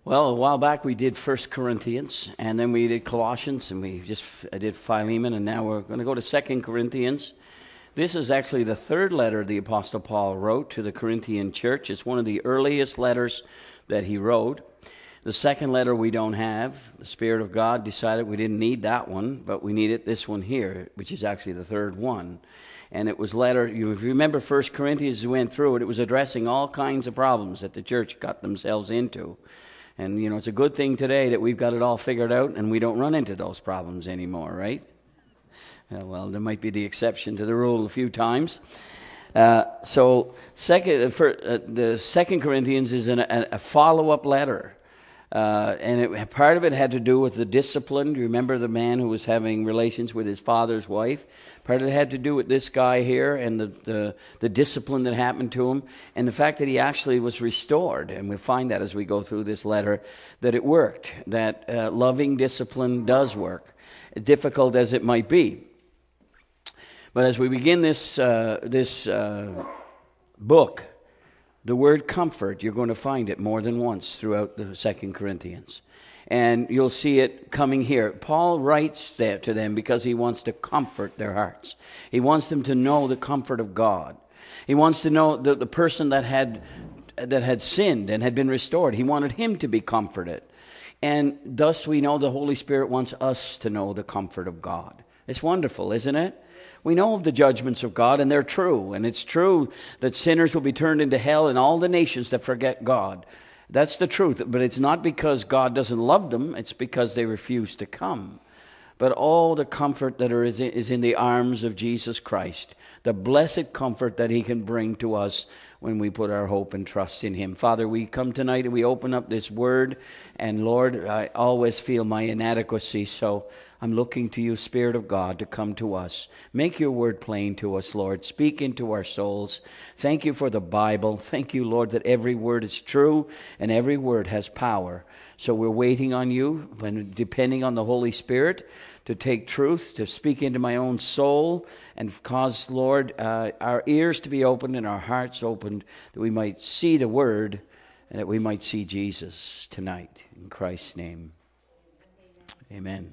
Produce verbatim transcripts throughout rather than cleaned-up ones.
Well, a while back we did First Corinthians, and then we did Colossians, and we just I did Philemon, and now we're going to go to Second Corinthians. This is actually the third letter the Apostle Paul wrote to the Corinthian church. It's one of the earliest letters that he wrote. The second letter we don't have. The Spirit of God decided we didn't need that one, but we needed this one here, which is actually the third one. And it was letter, you if you remember First Corinthians, we went through it, it was addressing all kinds of problems that the church got themselves into. And, you know, it's a good thing today that we've got it all figured out and we don't run into those problems anymore, right? Uh, well, there might be the exception to the rule a few times. Uh, so second, for, uh, the Second Corinthians is an, a, a follow-up letter. Uh, and it, part of it had to do with the discipline. Do you remember the man who was having relations with his father's wife? Part of it had to do with this guy here and the, the, the discipline that happened to him and the fact that he actually was restored. And we'll find that as we go through this letter, that it worked, that uh, loving discipline does work, difficult as it might be. But as we begin this, uh, this uh, book, the word comfort, you're going to find it more than once throughout the Second Corinthians. And you'll see it coming here. Paul writes that to them because he wants to comfort their hearts. He wants them to know the comfort of God. He wants to know the, the person that had that had sinned and had been restored. He wanted him to be comforted. And thus we know the Holy Spirit wants us to know the comfort of God. It's wonderful, isn't it? We know of the judgments of God, and they're true. And it's true that sinners will be turned into hell in all the nations that forget God. That's the truth. But it's not because God doesn't love them. It's because they refuse to come. But all the comfort that is in, is in the arms of Jesus Christ. The blessed comfort that he can bring to us when we put our hope and trust in him. Father, we come tonight and we open up this word. And Lord, I always feel my inadequacy, so I'm looking to you, Spirit of God, to come to us. Make your word plain to us, Lord. Speak into our souls. Thank you for the Bible. Thank you, Lord, that every word is true and every word has power. So we're waiting on you, when depending on the Holy Spirit, to take truth, to speak into my own soul, and cause, Lord, uh, our ears to be opened and our hearts opened, that we might see the word and that we might see Jesus tonight. In Christ's name, amen.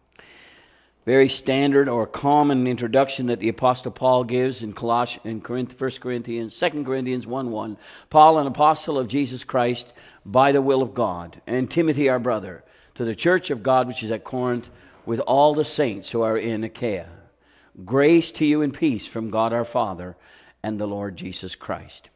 Very standard or common introduction that the Apostle Paul gives in Colossians, in Corinth, First Corinthians, Second Corinthians one one. Paul, an apostle of Jesus Christ, by the will of God, and Timothy, our brother, to the church of God which is at Corinth, with all the saints who are in Achaia. Grace to you and peace from God our Father and the Lord Jesus Christ.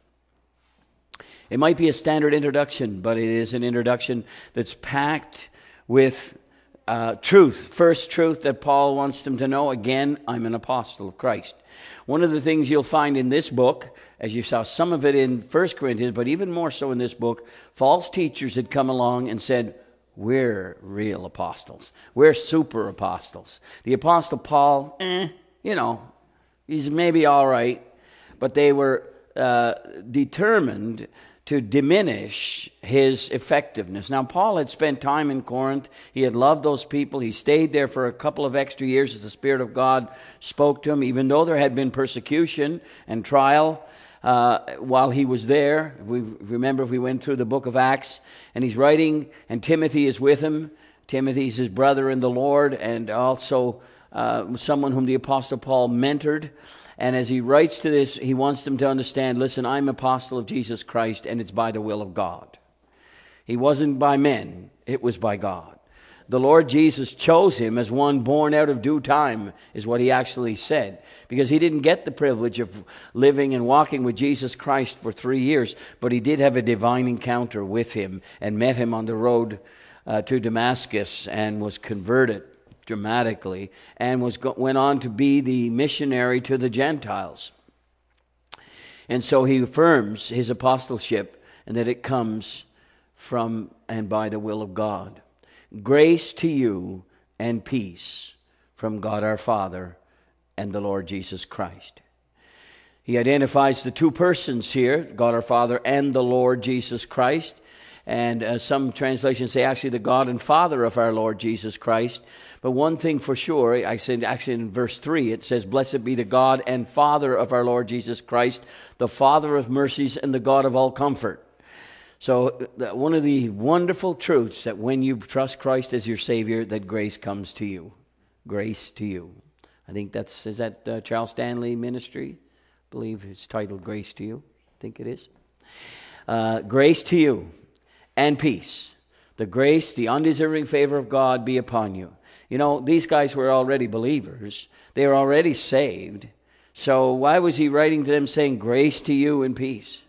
It might be a standard introduction, but it is an introduction that's packed with Uh, truth. First truth that Paul wants them to know, again, I'm an apostle of Christ. One of the things you'll find in this book, as you saw some of it in First Corinthians, but even more so in this book, false teachers had come along and said, we're real apostles. We're super apostles. The Apostle Paul, eh, you know, he's maybe all right, but they were uh, determined to diminish his effectiveness. Now, Paul had spent time in Corinth. He had loved those people. He stayed there for a couple of extra years as the Spirit of God spoke to him, even though there had been persecution and trial uh, while he was there. We remember if we went through the book of Acts, and he's writing, and Timothy is with him. Timothy's his brother in the Lord, and also uh, someone whom the Apostle Paul mentored. And as he writes to this, he wants them to understand, listen, I'm an apostle of Jesus Christ, and it's by the will of God. He wasn't by men, it was by God. The Lord Jesus chose him as one born out of due time, is what he actually said. Because he didn't get the privilege of living and walking with Jesus Christ for three years, but he did have a divine encounter with him and met him on the road uh, to Damascus and was converted dramatically, and was go- went on to be the missionary to the Gentiles. And so he affirms his apostleship and that it comes from and by the will of God. Grace to you and peace from God our Father and the Lord Jesus Christ. He identifies the two persons here, God our Father and the Lord Jesus Christ. And uh, some translations say actually the God and Father of our Lord Jesus Christ. But one thing for sure, I said actually in verse three, it says, blessed be the God and Father of our Lord Jesus Christ, the Father of mercies and the God of all comfort. So that one of the wonderful truths that when you trust Christ as your Savior, that grace comes to you. Grace to you. I think that's, is that uh, Charles Stanley Ministry? I believe it's titled Grace to You. I think it is. Uh, grace to you and peace. The grace, the undeserving favor of God be upon you. You know, these guys were already believers. They were already saved. So why was he writing to them saying grace to you and peace?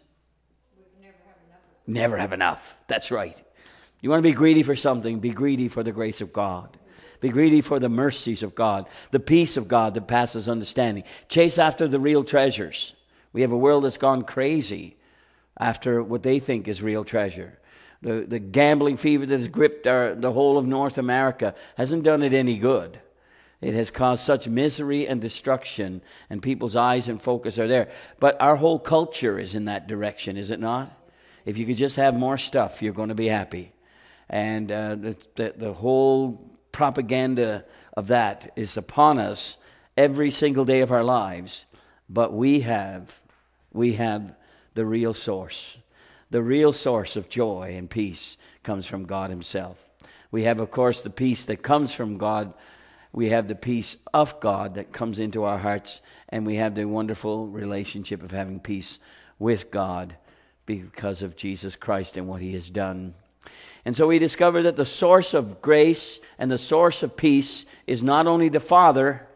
Never have enough. That's right. You want to be greedy for something, be greedy for the grace of God. Be greedy for the mercies of God, the peace of God that passes understanding. Chase after the real treasures. We have a world that's gone crazy after what they think is real treasure. The, the gambling fever that has gripped our, the whole of North America hasn't done it any good. It has caused such misery and destruction, and people's eyes and focus are there. But our whole culture is in that direction, is it not? If you could just have more stuff, you're going to be happy. And uh, the, the, the whole propaganda of that is upon us every single day of our lives. But we have, we have the real source. The real source of joy and peace comes from God himself. We have, of course, the peace that comes from God. We have the peace of God that comes into our hearts. And we have the wonderful relationship of having peace with God because of Jesus Christ and what he has done. And so we discover that the source of grace and the source of peace is not only the Father,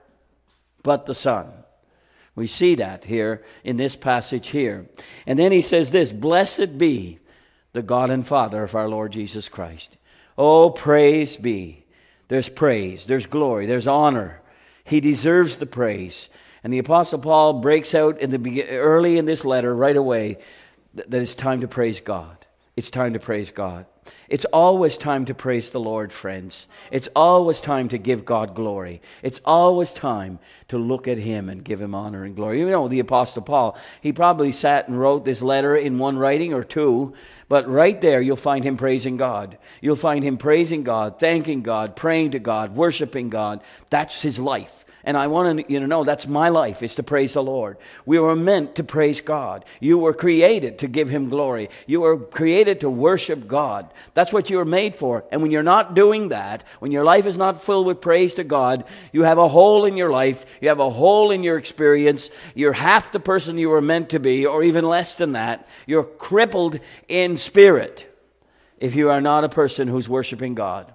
but the Son. We see that here in this passage here. And then he says this, blessed be the God and Father of our Lord Jesus Christ. Oh, praise be. There's praise, there's glory, there's honor. He deserves the praise. And the Apostle Paul breaks out in the early in this letter right away that it's time to praise God. It's time to praise God. It's always time to praise the Lord, friends. It's always time to give God glory. It's always time to look at him and give him honor and glory. You know, the Apostle Paul, he probably sat and wrote this letter in one writing or two, but right there you'll find him praising God. You'll find him praising God, thanking God, praying to God, worshiping God. That's his life. And I want you to know that's my life, is to praise the Lord. We were meant to praise God. You were created to give him glory. You were created to worship God. That's what you were made for. And when you're not doing that, when your life is not filled with praise to God, you have a hole in your life. You have a hole in your experience. You're half the person you were meant to be, or even less than that. You're crippled in spirit if you are not a person who's worshiping God.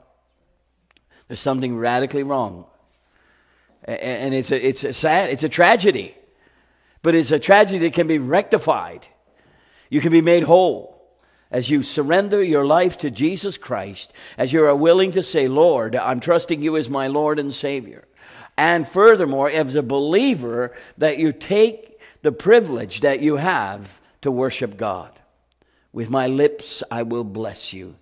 There's something radically wrong. And it's a, it's a sad, it's a tragedy, but it's a tragedy that can be rectified. You can be made whole as you surrender your life to Jesus Christ, as you are willing to say, Lord, I'm trusting you as my Lord and Savior. And furthermore, as a believer, that you take the privilege that you have to worship God. With my lips, I will bless you,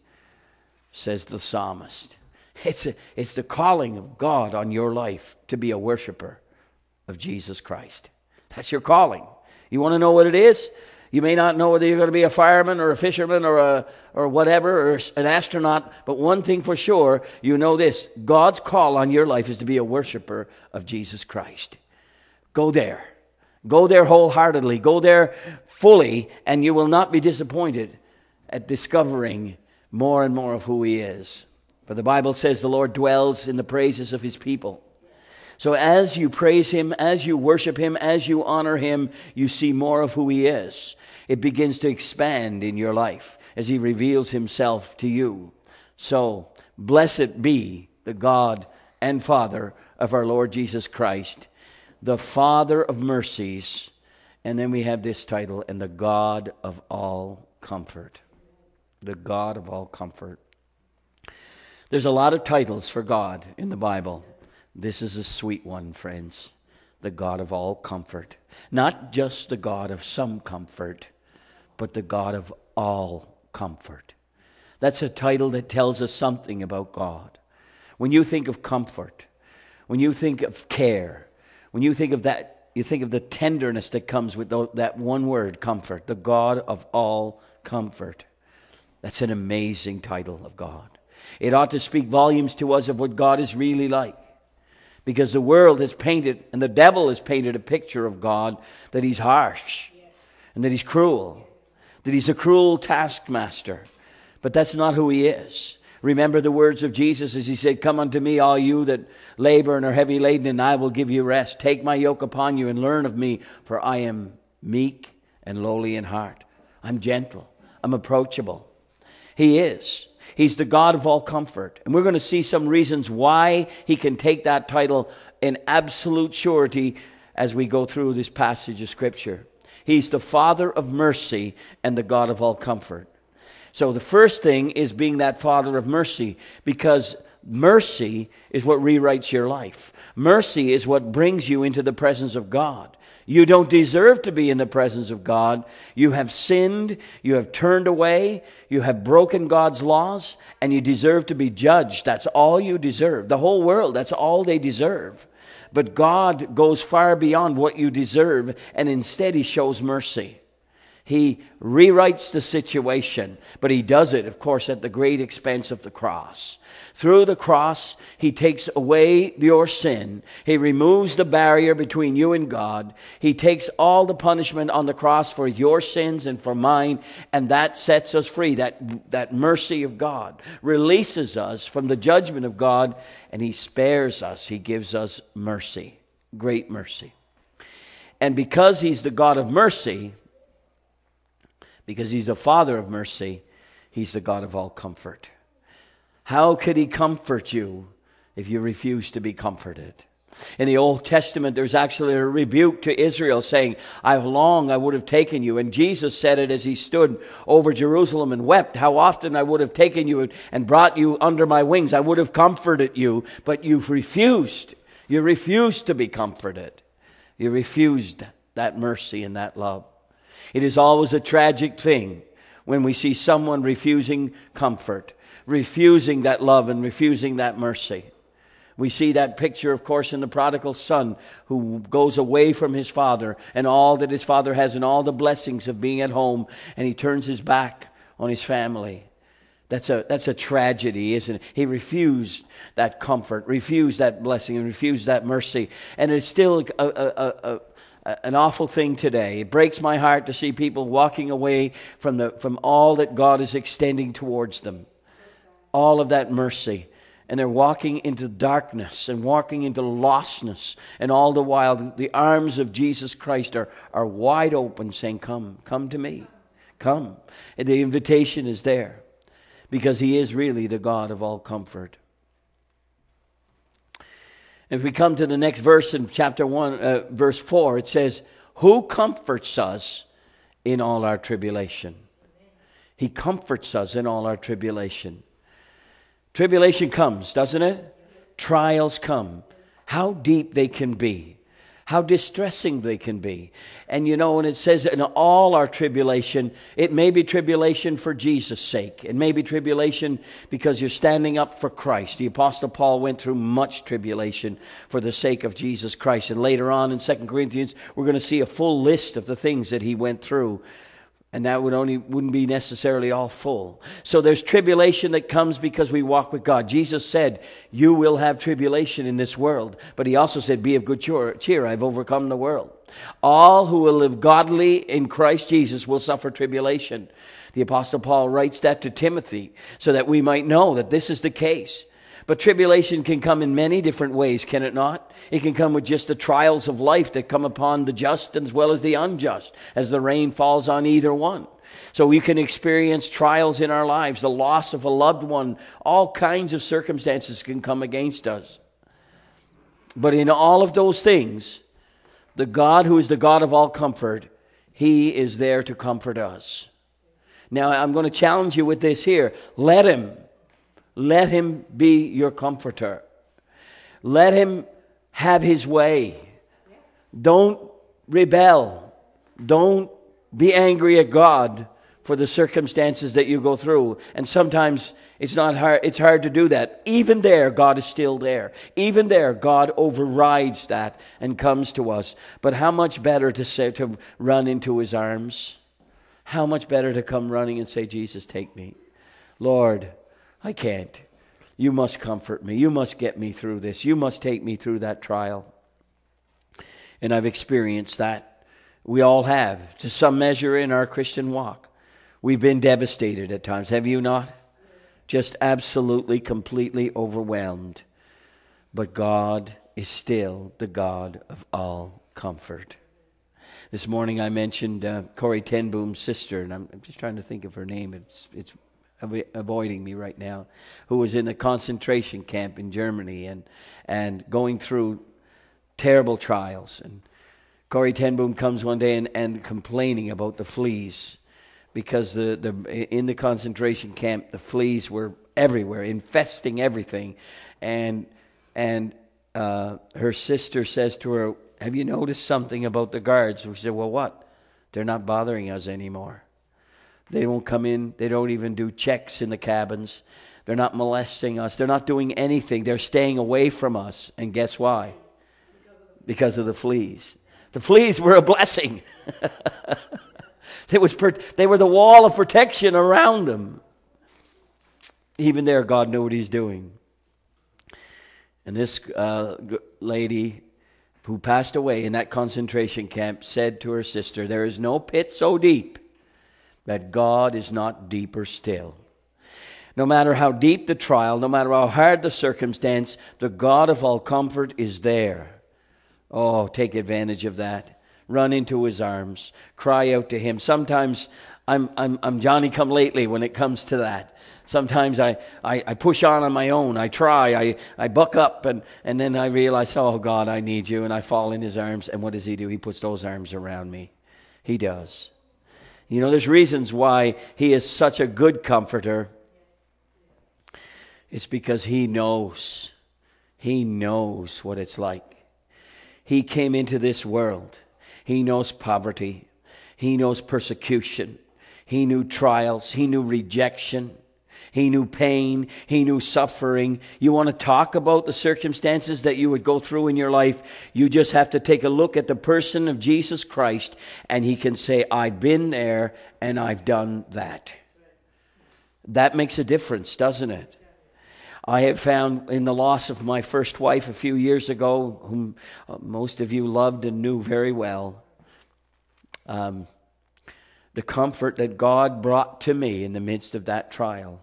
says the psalmist. It's, a, it's the calling of God on your life to be a worshiper of Jesus Christ. That's your calling. You want to know what it is? You may not know whether you're going to be a fireman or a fisherman or a or whatever, or an astronaut, but one thing for sure, you know this. God's call on your life is to be a worshiper of Jesus Christ. Go there. Go there wholeheartedly. Go there fully, and you will not be disappointed at discovering more and more of who he is. For the Bible says the Lord dwells in the praises of his people. So as you praise him, as you worship him, as you honor him, you see more of who he is. It begins to expand in your life as he reveals himself to you. So blessed be the God and Father of our Lord Jesus Christ, the Father of mercies. And then we have this title, and the God of all comfort. The God of all comfort. There's a lot of titles for God in the Bible. This is a sweet one, friends. The God of all comfort. Not just the God of some comfort, but the God of all comfort. That's a title that tells us something about God. When you think of comfort, when you think of care, when you think of that, you think of the tenderness that comes with that one word, comfort. The God of all comfort. That's an amazing title of God. It ought to speak volumes to us of what God is really like. Because the world has painted, and the devil has painted a picture of God that he's harsh, yes, and that he's cruel, yes, that he's a cruel taskmaster. But that's not who he is. Remember the words of Jesus as he said, "Come unto me, all you that labor and are heavy laden, and I will give you rest. Take my yoke upon you and learn of me, for I am meek and lowly in heart." I'm gentle. I'm approachable. He is. He's the God of all comfort. And we're going to see some reasons why he can take that title in absolute surety as we go through this passage of Scripture. He's the Father of mercy and the God of all comfort. So the first thing is being that Father of mercy, because mercy is what rewrites your life. Mercy is what brings you into the presence of God. You don't deserve to be in the presence of God. You have sinned, you have turned away, you have broken God's laws, and you deserve to be judged. That's all you deserve. The whole world, that's all they deserve. But God goes far beyond what you deserve, and instead he shows mercy. He rewrites the situation, but he does it, of course, at the great expense of the cross. Through the cross, he takes away your sin. He removes the barrier between you and God. He takes all the punishment on the cross for your sins and for mine, and that sets us free. That, that mercy of God releases us from the judgment of God, and he spares us. He gives us mercy, great mercy. And because he's the God of mercy, because he's the Father of mercy, he's the God of all comfort. How could he comfort you if you refuse to be comforted? In the Old Testament, there's actually a rebuke to Israel saying, "How long I would have taken you." And Jesus said it as he stood over Jerusalem and wept. "How often I would have taken you and brought you under my wings. I would have comforted you, but you've refused. You refused to be comforted. You refused that mercy and that love." It is always a tragic thing when we see someone refusing comfort, refusing that love and refusing that mercy. We see that picture, of course, in the prodigal son who goes away from his father and all that his father has and all the blessings of being at home, and he turns his back on his family. That's a, that's a tragedy, isn't it? He refused that comfort, refused that blessing, and refused that mercy. And it's still a, a, a, a an awful thing today. It breaks my heart to see people walking away from the from all that God is extending towards them. All of that mercy. And they're walking into darkness and walking into lostness. And all the while, the arms of Jesus Christ are, are wide open, saying, "Come, come to me. Come." And the invitation is there, because he is really the God of all comfort. If we come to the next verse in chapter one, uh, verse four, it says, "Who comforts us in all our tribulation?" He comforts us in all our tribulation. Tribulation comes, doesn't it? Trials come. How deep they can be. How distressing they can be. And you know, when it says in all our tribulation, it may be tribulation for Jesus' sake. It may be tribulation because you're standing up for Christ. The Apostle Paul went through much tribulation for the sake of Jesus Christ. And later on in Second Corinthians, we're going to see a full list of the things that he went through. And that would only wouldn't be necessarily all full. So there's tribulation that comes because we walk with God. Jesus said, "You will have tribulation in this world." But he also said, "Be of good cheer. I've overcome the world." All who will live godly in Christ Jesus will suffer tribulation. The Apostle Paul writes that to Timothy so that we might know that this is the case. But tribulation can come in many different ways, can it not? It can come with just the trials of life that come upon the just as well as the unjust, as the rain falls on either one. So we can experience trials in our lives, the loss of a loved one. All kinds of circumstances can come against us. But in all of those things, the God who is the God of all comfort, he is there to comfort us. Now, I'm going to challenge you with this here. Let him. Let him be your comforter. Let him have his way. Don't rebel. Don't be angry at God for the circumstances that you go through. And sometimes it's not hard, it's hard to do that. Even there, God is still there. Even there, God overrides that and comes to us. But how much better to say, to run into his arms? How much better to come running and say, "Jesus, take me. Lord, I can't. You must comfort me. You must get me through this. You must take me through that trial." And I've experienced that. We all have, to some measure in our Christian walk. We've been devastated at times, have you not? Just absolutely, completely overwhelmed. But God is still the God of all comfort. This morning I mentioned uh, Corrie ten Boom's sister, and I'm, I'm just trying to think of her name. It's it's av- avoiding me right now. Who was in a concentration camp in Germany and and going through terrible trials. And Corrie ten Boom comes one day and, and complaining about the fleas, because the, the in the concentration camp the fleas were everywhere, infesting everything, and and uh, her sister says to her, "Have you noticed something about the guards?" She said, "Well, what? They're not bothering us anymore. They won't come in. They don't even do checks in the cabins. They're not molesting us. They're not doing anything. They're staying away from us. And guess why? Because of the fleas. The fleas were a blessing. It was per- they were the wall of protection around them. Even there, God knew what He's doing. And this uh, lady who passed away in that concentration camp said to her sister, "There is no pit so deep that God is not deeper still." No matter how deep the trial, no matter how hard the circumstance, the God of all comfort is there. Oh, take advantage of that. Run into His arms. Cry out to Him. Sometimes I'm I'm I'm Johnny come lately when it comes to that. Sometimes I, I, I push on on my own. I try. I, I buck up, and, and then I realize, oh, God, I need you. And I fall in His arms. And what does He do? He puts those arms around me. He does. You know, there's reasons why He is such a good comforter. It's because He knows. He knows what it's like. He came into this world. He knows poverty. He knows persecution. He knew trials. He knew rejection. He knew pain. He knew suffering. You want to talk about the circumstances that you would go through in your life, you just have to take a look at the person of Jesus Christ, and He can say, "I've been there and I've done that." That makes a difference, doesn't it? I have found in the loss of my first wife a few years ago, whom most of you loved and knew very well, um, the comfort that God brought to me in the midst of that trial.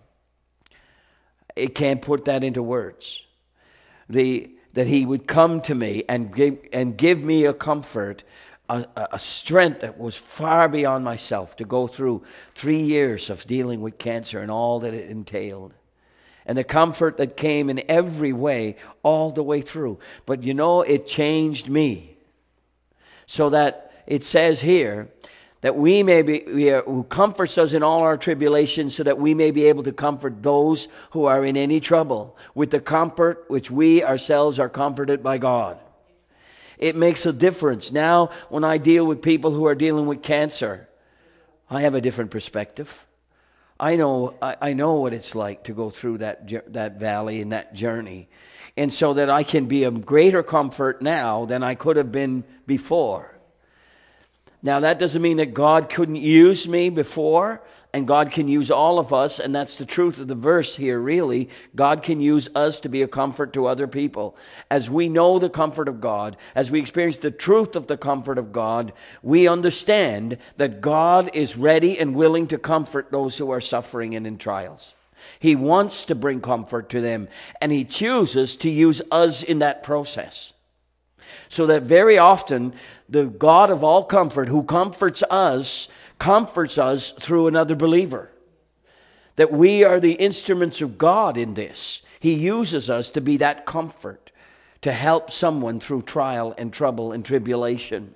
It can't put that into words. The that He would come to me and give and give me a comfort, a, a strength that was far beyond myself, to go through three years of dealing with cancer and all that it entailed. And the comfort that came in every way all the way through. But you know, it changed me. So that it says here that we may be, we are, who comforts us in all our tribulations, so that we may be able to comfort those who are in any trouble with the comfort which we ourselves are comforted by God. It makes a difference. Now, when I deal with people who are dealing with cancer, I have a different perspective. I know I, I know what it's like to go through that that valley and that journey. And so that I can be of greater comfort now than I could have been before. Now, that doesn't mean that God couldn't use me before, and God can use all of us, and that's the truth of the verse here, really. God can use us to be a comfort to other people. As we know the comfort of God, as we experience the truth of the comfort of God, we understand that God is ready and willing to comfort those who are suffering and in trials. He wants to bring comfort to them, and He chooses to use us in that process. So that very often, the God of all comfort, who comforts us, comforts us through another believer. That we are the instruments of God in this. He uses us to be that comfort, to help someone through trial and trouble and tribulation.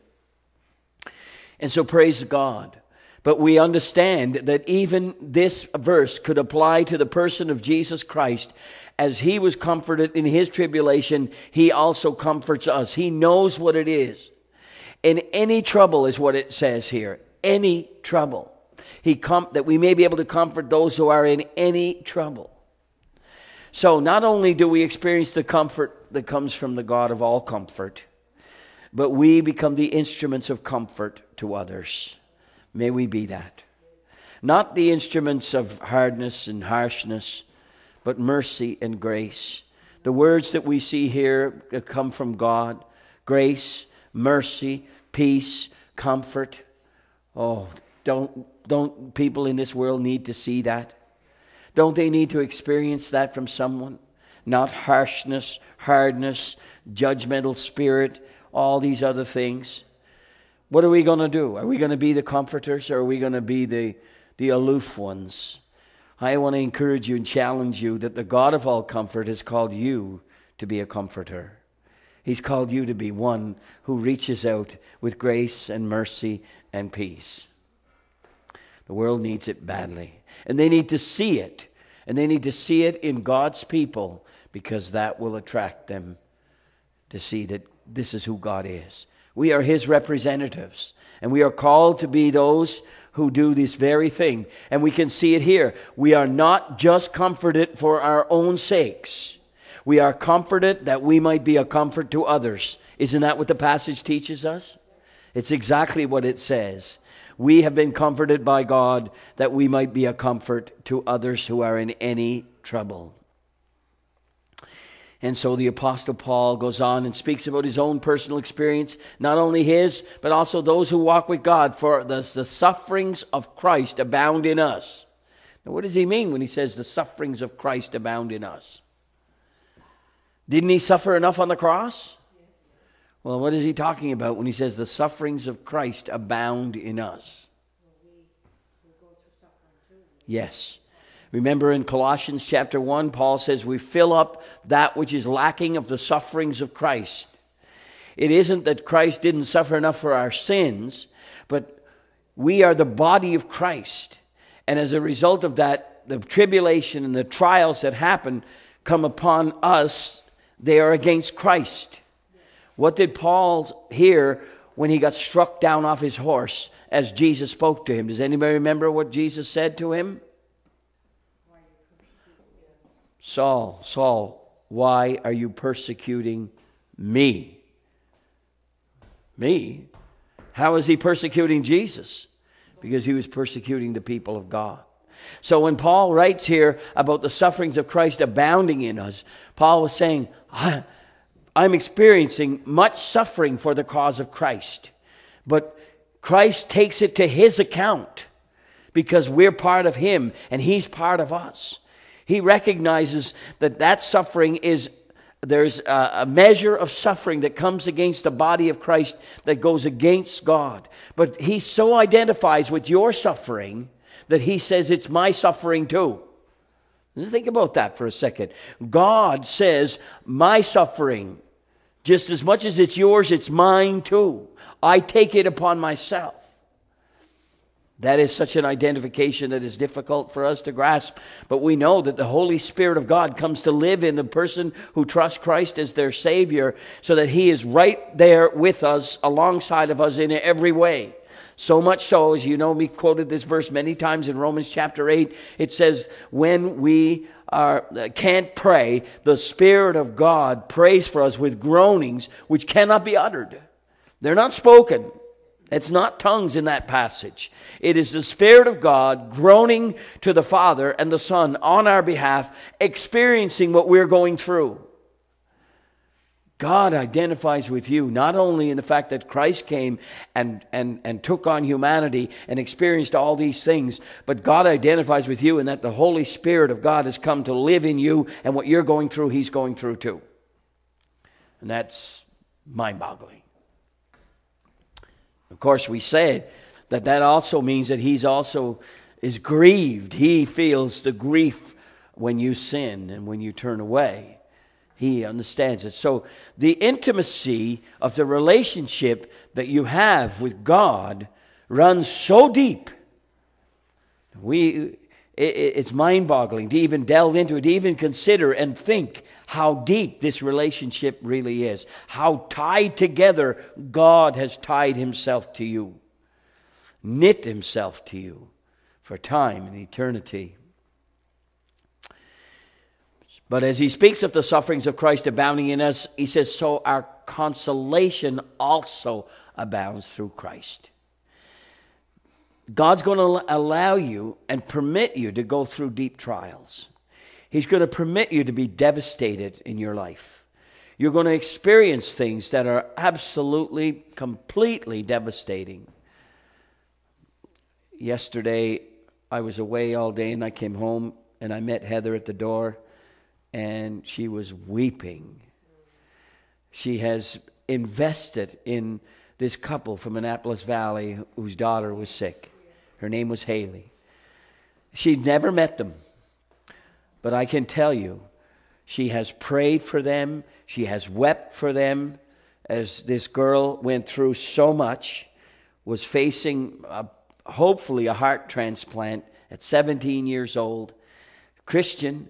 And so praise God. But we understand that even this verse could apply to the person of Jesus Christ. As He was comforted in His tribulation, He also comforts us. He knows what it is. In any trouble is what it says here. Any trouble. He com- that we may be able to comfort those who are in any trouble. So not only do we experience the comfort that comes from the God of all comfort, but we become the instruments of comfort to others. May we be that. Not the instruments of hardness and harshness, but mercy and grace. The words that we see here come from God. Grace, mercy, peace, comfort. Oh, don't don't people in this world need to see that? Don't they need to experience that from someone? Not harshness, hardness, judgmental spirit, all these other things. What are we going to do? Are we going to be the comforters, or are we going to be the, the aloof ones? I want to encourage you and challenge you that the God of all comfort has called you to be a comforter. He's called you to be one who reaches out with grace and mercy and peace. The world needs it badly. And they need to see it. And they need to see it in God's people, because that will attract them to see that this is who God is. We are His representatives. And we are called to be those who do this very thing. And we can see it here. We are not just comforted for our own sakes. We are comforted that we might be a comfort to others. Isn't that what the passage teaches us? It's exactly what it says. We have been comforted by God that we might be a comfort to others who are in any trouble. And so the Apostle Paul goes on and speaks about his own personal experience, not only his, but also those who walk with God. For the, the sufferings of Christ abound in us. Now, what does he mean when he says the sufferings of Christ abound in us? Didn't he suffer enough on the cross? Well, what is he talking about when he says the sufferings of Christ abound in us? Yes. Remember in Colossians chapter one, Paul says we fill up that which is lacking of the sufferings of Christ. It isn't that Christ didn't suffer enough for our sins, but we are the body of Christ. And as a result of that, the tribulation and the trials that happen come upon us. They are against Christ. What did Paul hear when he got struck down off his horse as Jesus spoke to him? Does anybody remember what Jesus said to him? Saul, Saul, why are you persecuting me? Me? How is he persecuting Jesus? Because he was persecuting the people of God. So when Paul writes here about the sufferings of Christ abounding in us, Paul was saying, I'm experiencing much suffering for the cause of Christ. But Christ takes it to his account because we're part of him and he's part of us. He recognizes that that suffering is, there's a, a measure of suffering that comes against the body of Christ that goes against God. But he so identifies with your suffering that he says it's my suffering too. Just think about that for a second. God says, my suffering, just as much as it's yours, it's mine too. I take it upon myself. That is such an identification that is difficult for us to grasp. But we know that the Holy Spirit of God comes to live in the person who trusts Christ as their Savior, so that he is right there with us, alongside of us in every way. So much so, as you know, we quoted this verse many times in Romans chapter eight. It says, when we are, can't pray, the Spirit of God prays for us with groanings which cannot be uttered. They're not spoken. It's not tongues in that passage. It is the Spirit of God groaning to the Father and the Son on our behalf, experiencing what we're going through. God identifies with you not only in the fact that Christ came and, and, and took on humanity and experienced all these things, but God identifies with you in that the Holy Spirit of God has come to live in you, and what you're going through, he's going through too. And that's mind-boggling. Of course, we said that that also means that he's also is grieved. He feels the grief when you sin and when you turn away. He understands it. So the intimacy of the relationship that you have with God runs so deep. We, it, it's mind-boggling to even delve into it, to even consider and think how deep this relationship really is. How tied together God has tied himself to you, knit himself to you for time and eternity. But as he speaks of the sufferings of Christ abounding in us, he says, so our consolation also abounds through Christ. God's going to allow you and permit you to go through deep trials. He's going to permit you to be devastated in your life. You're going to experience things that are absolutely, completely devastating. yesterday I was away all day and I came home and I met Heather at the door and she was weeping. She has invested in this couple from Annapolis Valley whose daughter was sick. Her name was Haley. She'd never met them, but I can tell you, she has prayed for them. She has wept for them as this girl went through so much, was facing a, hopefully a heart transplant at seventeen years old, Christian,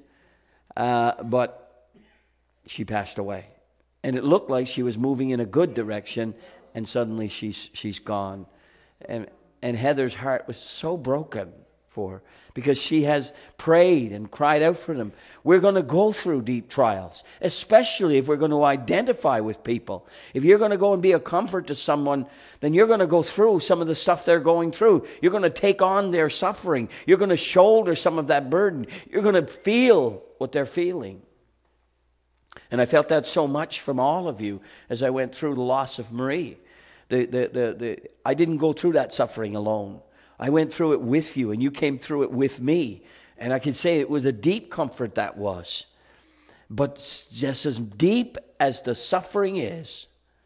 uh, but she passed away. And it looked like she was moving in a good direction, and suddenly she's she's gone. And and Heather's heart was so broken for her because she has prayed and cried out for them. We're going to go through deep trials, especially if we're going to identify with people. If you're going to go and be a comfort to someone, then you're going to go through some of the stuff they're going through. You're going to take on their suffering. You're going to shoulder some of that burden. You're going to feel what they're feeling. And I felt that so much from all of you as I went through the loss of Marie. The, the, the, the, I didn't go through that suffering alone. I went through it with you, and you came through it with me. And I can say it was a deep comfort that was. But just as deep as the suffering is,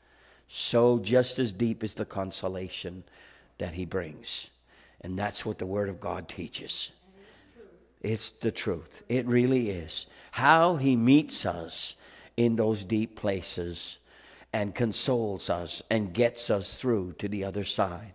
so just as deep is the consolation that he brings. And that's what the Word of God teaches. It's the truth. It really is. How he meets us in those deep places and consoles us and gets us through to the other side.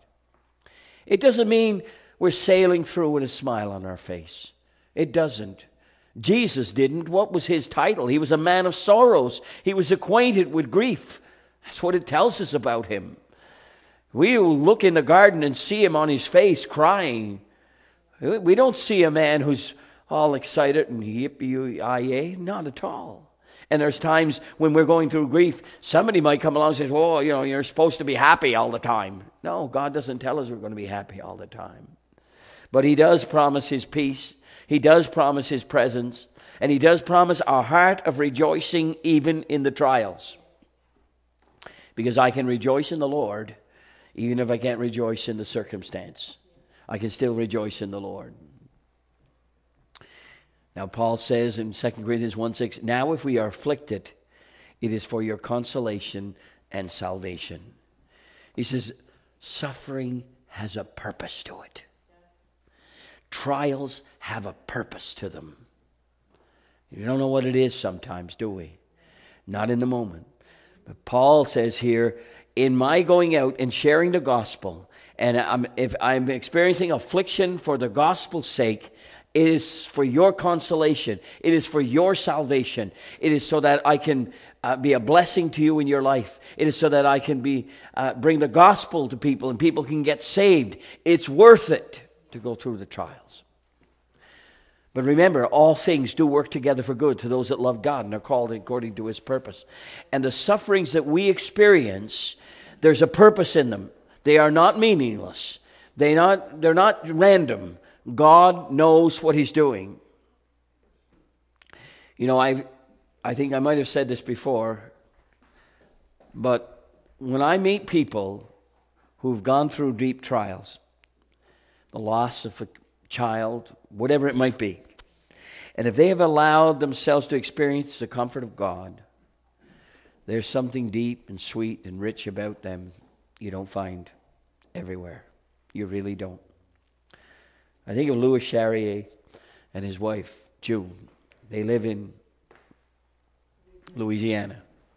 It doesn't mean we're sailing through with a smile on our face. It doesn't. Jesus didn't. What was his title? He was a man of sorrows. He was acquainted with grief. That's what it tells us about him. We will look in the garden and see him on his face crying. We don't see a man who's all excited and yippee-yi-yay. Not at all. And there's times when we're going through grief, somebody might come along and say, oh, you know, you're supposed to be happy all the time. No, God doesn't tell us we're going to be happy all the time. But he does promise his peace. He does promise his presence. And he does promise a heart of rejoicing even in the trials. Because I can rejoice in the Lord even if I can't rejoice in the circumstance. I can still rejoice in the Lord. Now, Paul says in Second Corinthians one six, now if we are afflicted, it is for your consolation and salvation. He says, suffering has a purpose to it. Trials have a purpose to them. You don't know what it is sometimes, do we? Not in the moment. But Paul says here, in my going out and sharing the gospel, and I'm, if I'm experiencing affliction for the gospel's sake, it is for your consolation. It is for your salvation. It is so that I can uh, be a blessing to you in your life. It is so that I can be uh, bring the gospel to people and people can get saved. It's worth it to go through the trials. But remember, all things do work together for good to those that love God and are called according to his purpose. And the sufferings that we experience, there's a purpose in them. They are not meaningless. They not, they're not random. God knows what he's doing. You know, I I think I might have said this before, but when I meet people who've gone through deep trials, the loss of a child, whatever it might be, and if they have allowed themselves to experience the comfort of God, there's something deep and sweet and rich about them you don't find everywhere. You really don't. I think of Louis Charrier and his wife, June. They live in Louisiana.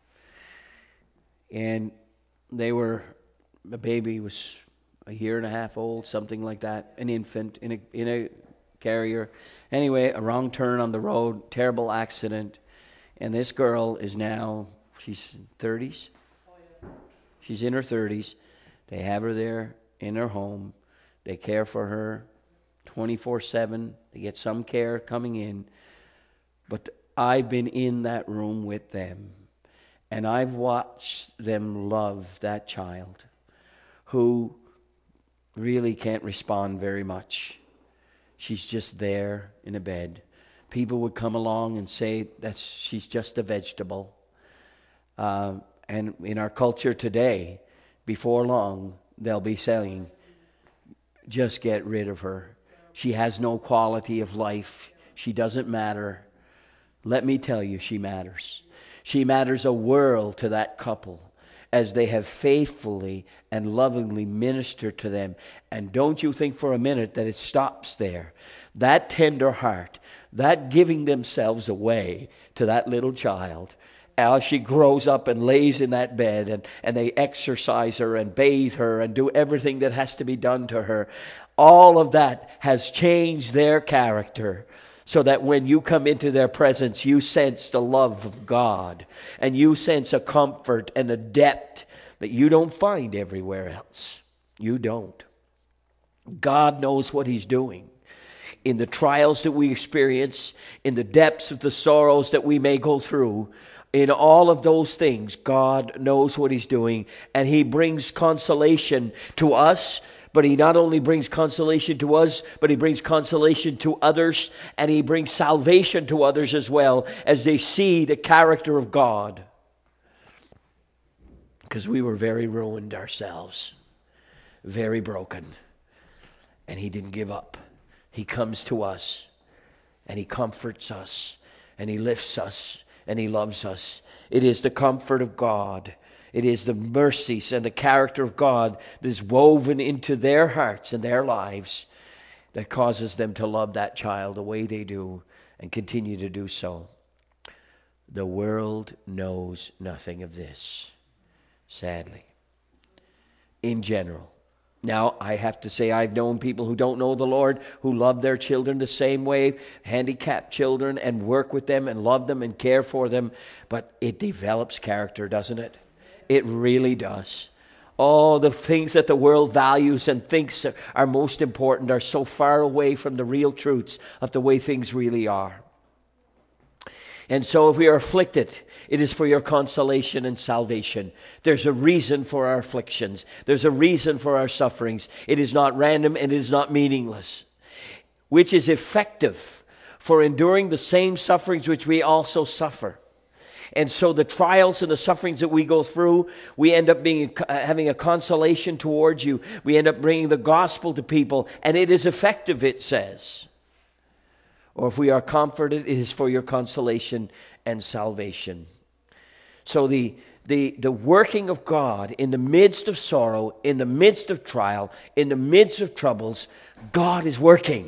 And they were, the baby was a year and a half old, something like that, an infant in a, in a carrier. Anyway, a wrong turn on the road, terrible accident. And this girl is now, she's thirties. She's in her thirties. They have her there in her home. They care for her twenty-four seven. They get some care coming in. But I've been in that room with them. And I've watched them love that child who really can't respond very much. She's just there in a bed. People would come along and say that she's just a vegetable. Uh, and in our culture today, before long, they'll be saying, just get rid of her. She has no quality of life. She doesn't matter. Let me tell you, she matters. She matters a world to that couple as they have faithfully and lovingly ministered to them. And don't you think for a minute that it stops there. That tender heart, that giving themselves away to that little child, as she grows up and lays in that bed, and, and they exercise her and bathe her and do everything that has to be done to her. All of that has changed their character, so that when you come into their presence, you sense the love of God, and you sense a comfort and a depth that you don't find everywhere else. You don't. God knows what He's doing. In the trials that we experience, in the depths of the sorrows that we may go through, in all of those things, God knows what He's doing, and He brings consolation to us. But He not only brings consolation to us, but He brings consolation to others, and He brings salvation to others as well, as they see the character of God. Because we were very ruined ourselves, very broken, and He didn't give up. He comes to us, and He comforts us, and He lifts us, and He loves us. It is the comfort of God. It is the mercies and the character of God that is woven into their hearts and their lives that causes them to love that child the way they do and continue to do so. The world knows nothing of this, sadly, in general. Now, I have to say, I've known people who don't know the Lord, who love their children the same way, handicapped children, and work with them and love them and care for them. But it develops character, doesn't it? It really does. All the things that the world values and thinks are most important are so far away from the real truths of the way things really are. And so if we are afflicted, it is for your consolation and salvation. There's a reason for our afflictions. There's a reason for our sufferings. It is not random and it is not meaningless, which is effective for enduring the same sufferings which we also suffer. And so the trials and the sufferings that we go through, we end up being having a consolation towards you. We end up bringing the gospel to people, and it is effective, it says. Or if we are comforted, it is for your consolation and salvation. So the, the, the working of God in the midst of sorrow, in the midst of trial, in the midst of troubles, God is working.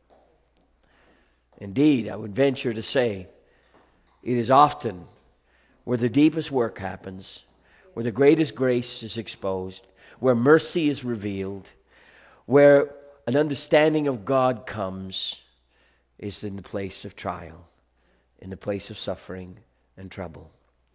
Indeed, I would venture to say, it is often where the deepest work happens, where the greatest grace is exposed, where mercy is revealed, where an understanding of God comes, is in the place of trial, in the place of suffering and trouble.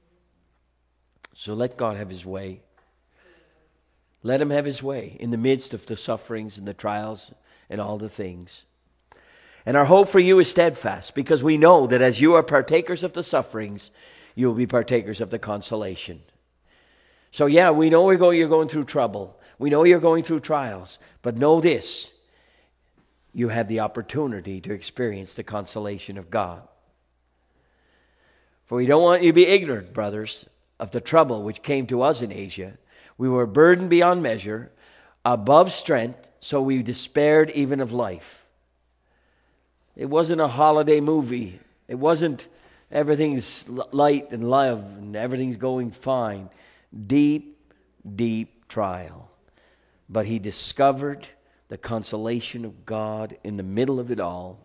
So let God have His way. Let Him have His way in the midst of the sufferings and the trials and all the things. And our hope for you is steadfast, because we know that as you are partakers of the sufferings, you will be partakers of the consolation. So yeah, we know we're going, you're going through trouble. We know you're going through trials. But know this, you have the opportunity to experience the consolation of God. For we don't want you to be ignorant, brothers, of the trouble which came to us in Asia. We were burdened beyond measure, above strength, so we despaired even of life. It wasn't a holiday movie. It wasn't everything's light and love and everything's going fine. Deep, deep trial. But he discovered the consolation of God in the middle of it all.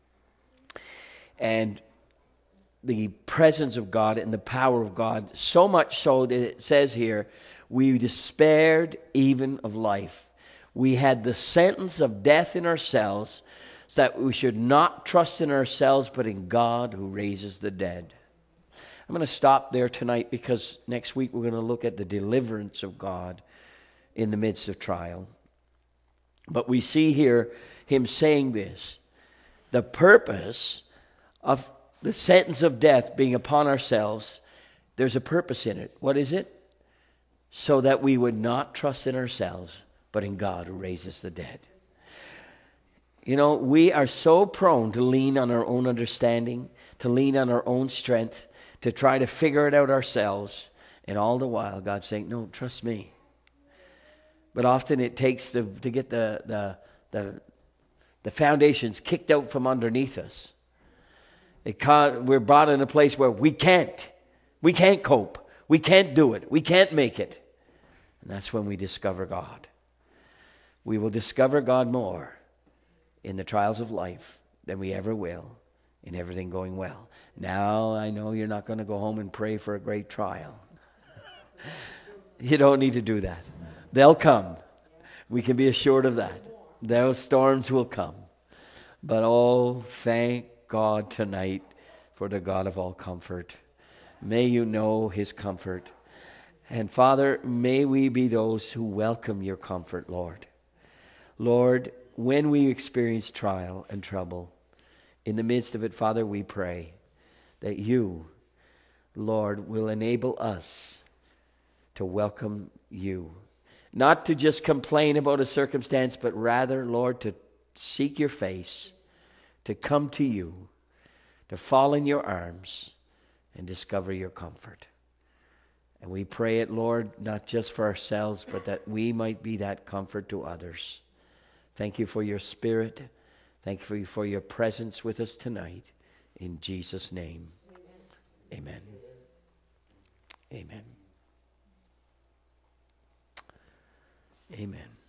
And the presence of God and the power of God, so much so that it says here, we despaired even of life. We had the sentence of death in ourselves, so that we should not trust in ourselves, but in God who raises the dead. I'm going to stop there tonight, because next week we're going to look at the deliverance of God in the midst of trial. But we see here him saying this, the purpose of the sentence of death being upon ourselves, there's a purpose in it. What is it? So that we would not trust in ourselves, but in God who raises the dead. You know, we are so prone to lean on our own understanding, to lean on our own strength, to try to figure it out ourselves. And all the while, God's saying, no, trust me. But often it takes the, to get the, the, the, the foundation's kicked out from underneath us. It can't, we're brought in a place where we can't. We can't cope. We can't do it. We can't make it. And that's when we discover God. We will discover God more in the trials of life than we ever will in everything going well. Now, I know you're not going to go home and pray for a great trial. You don't need to do that. They'll come. We can be assured of that. Those storms will come. But oh, thank God tonight for the God of all comfort. May you know his comfort. And Father, may we be those who welcome your comfort, Lord. Lord, when we experience trial and trouble, in the midst of it, Father, we pray that you, Lord, will enable us to welcome you. Not to just complain about a circumstance, but rather, Lord, to seek your face, to come to you, to fall in your arms and discover your comfort. And we pray it, Lord, not just for ourselves, but that we might be that comfort to others. Thank you for your Spirit. Thank you for your presence with us tonight. In Jesus' name, amen. Amen. Amen. Amen.